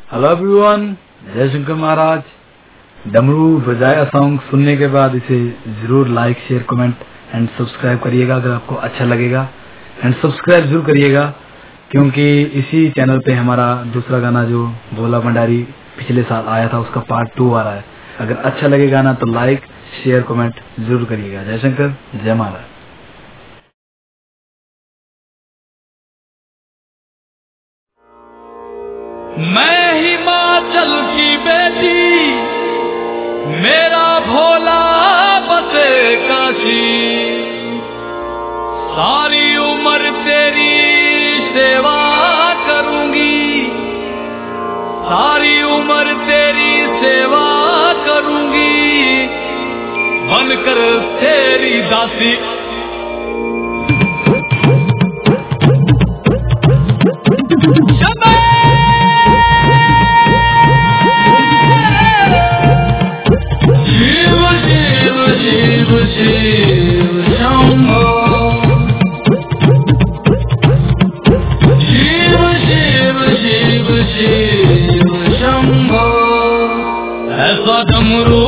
Hello everyone, जय शंकर महाराज। डमरू बजाया सॉन्ग सुनने के बाद इसे जरूर like, share, comment and subscribe करिएगा अगर आपको अच्छा लगेगा। एंड सब्सक्राइब जरूर करिएगा क्योंकि इसी चैनल पे हमारा दूसरा गाना जो भोला भंडारी पिछले साल आया था उसका पार्ट 2 आ रहा है। अगर अच्छा लगे गाना तो लाइक, शेयर, कमेंट जरूर करिएगा। जय शंकर, जय महाराज। मैं हिमाचल की बेटी, मेरा भोला बसे काशी, सारी उम्र तेरी सेवा करूंगी, सारी उम्र तेरी सेवा करूंगी, बनकर तेरी दासी। ऐसा डमरू